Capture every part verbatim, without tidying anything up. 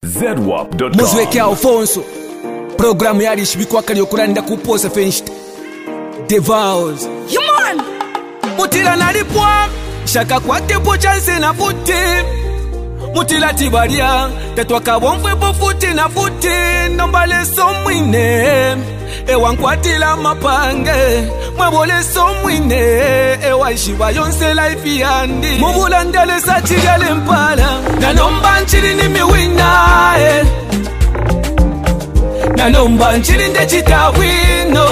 zedwap dot com. Muzweke Alfonso programu yali shibikwa kali okulanda kuposa fenshita The Vows Human Mutila nalipwa shaka kwa tepo chanse na futi Mutila tibaria tetwaka bonfwe po futi na futi Nombale so mwine Ewa nkwatila mapange Mwabole so mwine Ewa ishiba yonse life yandi Mubula ndele sa chigale mpala Nanomba nchili ni miwina eh. Nanomba nchili nde chita wino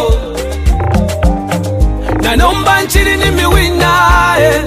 Nanomba nchili ni miwina eh.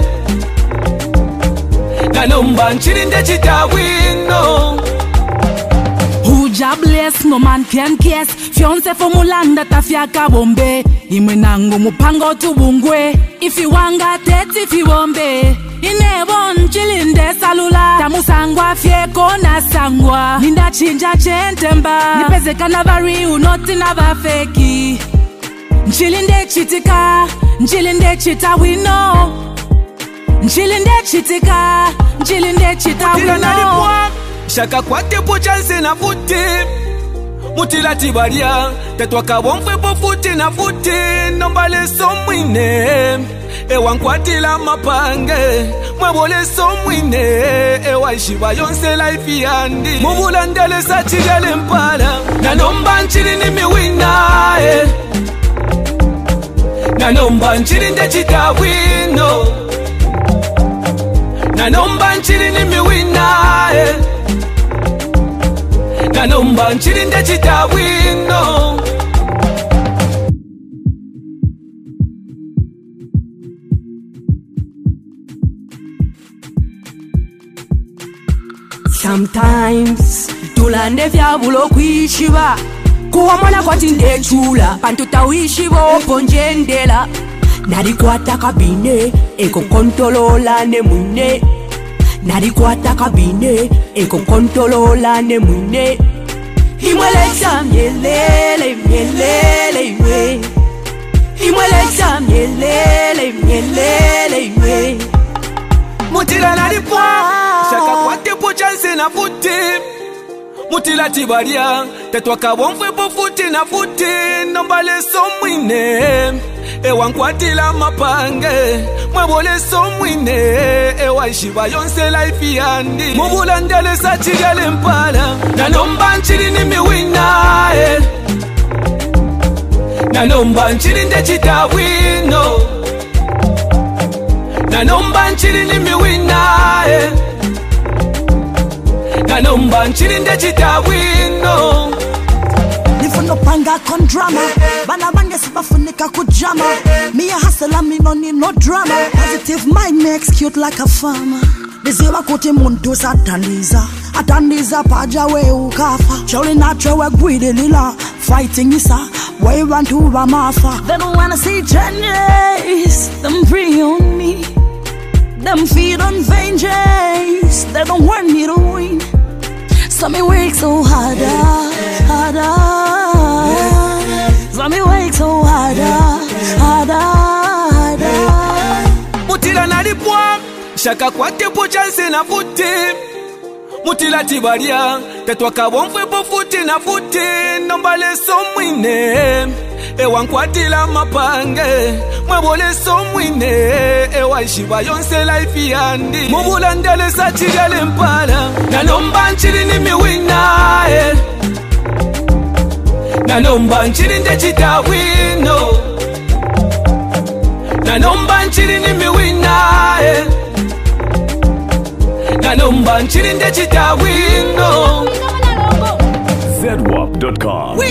Nanomba nchili nde chita wino Who jobless, no man can kiss. Fiance for mulanda tafyaka bombe. Imwe nangu mupango tubungwe. If you wanga tete if you wombe. Inebon chilinde salula. Tamusangwa fieko na sangwa. Ninda chinja chentemba. Nipeze kanavari unoti na vafeki. Nchilinde chitika. Nchilinde chita wino. Nchilinde chitika. Nchilinde chita wino. Shaka kwa tepo chanse na futi Mutila tibaria tetwaka bonfwe po futi na futi Nombale so mwine Ewa nkwatila mapange Mwabole so mwine Ewa ishiba yonse life yandi Mubula ndele sa chigale mpala Nanomba nchili ni miwina eh. Nanomba nchili nde chita wino Nanomba nchili ni miwina eh. Nanomba nchili nde chita wino Sometimes tulande vyabulo kwishiba kuwa mwana kwa tinde chula pantu tawishiba oponjendela nari kwata kabine eko kontolola ne mwine nari kwata kabine eko kontolola ne mwine Imweleza mielele, mielele, iwe Imweleza mielele, mielele, iwe Mutila nalipwa Shaka kwa tepo chanse na futi Mutila tibaria tetwaka bonfwe po futi na futi Nombale so mwine Ewa nkwatila mapange Mwabole so mwine Ewa ishiba yonse life yandi Mubula ndele sa chigale mpala Nanomba nchili ni miwina eh. Nanomba nchili nde chita wino Nanomba nchili ni miwina eh. Nanomba nchili nde chita wino Nifuno panga con drama Bana bange sibafunika kujama Me a hustler, me no need no drama Positive mind makes cute like a farmer Niziwa kuti muntu sataniza Ataniza paja we ukafa Sholi nacho we gwide lila Fighting isa We want to ramafa They don't wanna see changes Them free on me Them feed on vengeance They don't want me to win So me work so harder, harder. So me work so harder, harder, harder. Mutila nalipwa Shaka kwa tepo chanse na futi Mutila tibaria tetwaka bonfwe po futi na futi Nombale so mwine Ewa nkwatila mapange Mwabole so mwine Ewa ishiba yonse life yandi Mubula ndele sa chigale mpala Nanomba nchili ni miwina eh. Nanomba nchili nde chita wino Nanomba nchili ni miwina eh. Nanomba nchili nde chita wino zedwap dot com.